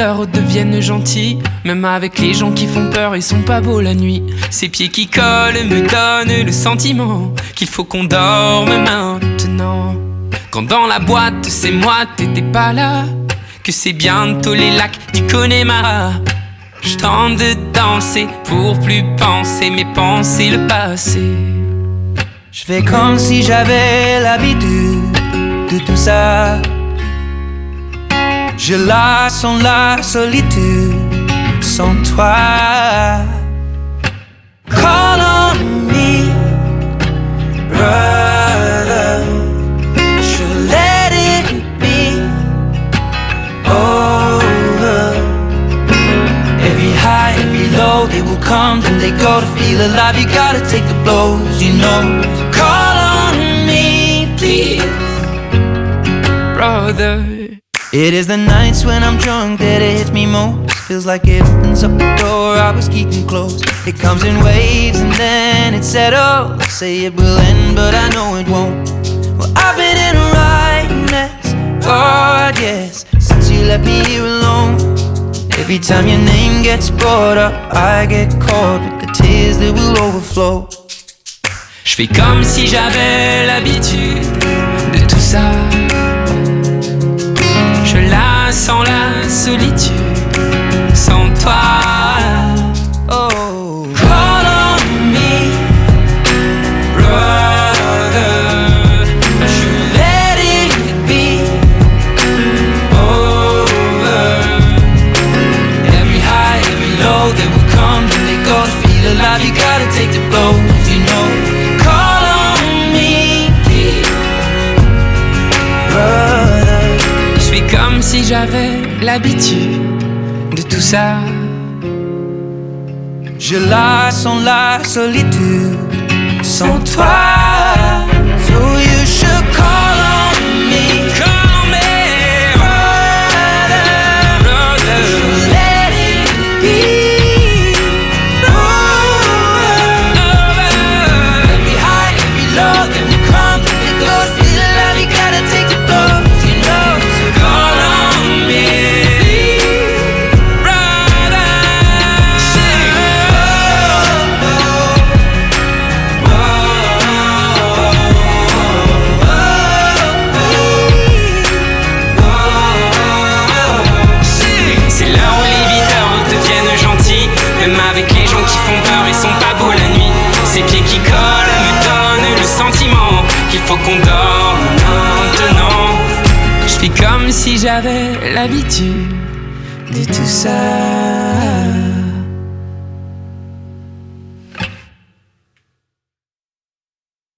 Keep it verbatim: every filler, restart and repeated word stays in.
cœurs deviennent gentils. Même avec les gens qui font peur, ils sont pas beaux la nuit. Ces pieds qui collent me donnent le sentiment qu'il faut qu'on dorme maintenant. Quand dans la boîte c'est moi, t'étais pas là, que c'est bientôt les lacs du Connemara. Je tente de danser pour plus penser, mais penser le passé. Je fais comme si j'avais l'habitude de tout ça. Je la sens la solitude sans toi. Call on me, brother. Should let it be over. Every high, every low, they will come, then they go. To feel alive, you gotta take the blows, you know. Call on me, please, brother. It is the nights when I'm drunk that it hits me most. Feels like it opens up the door I was keeping closed. It comes in waves and then it settles. Say it will end, but I know it won't. Well, I've been in a right mess, God, yes, since you left me here alone. Every time your name gets brought up, I get caught with the tears that will overflow. Je fais comme si j'avais l'habitude de tout ça. Je la sens la solitude sans toi. Oh, call on me, brother. Should let it be over. every high, every low, they will come and they go. To feel alive, you gotta take the blows, you know. Call on me, brother. Je fais comme si j'avais l'habitude de tout ça. Je la sens la solitude sans toi. So you should call on me, Call on me, brother. brother. Should let it be over. Every high, every low, then we come, then we go. Feel alive, you gotta take the blows, you know. So call on me, brother. C'est là où les videurs deviennent gentils. Même avec les gens qui font peur, ils sont pas beaux la nuit. Ces pieds qui collent me donnent le sentiment qu'il faut qu'on dorme maintenant. Je fais comme si j'avais l'habitude de tout ça.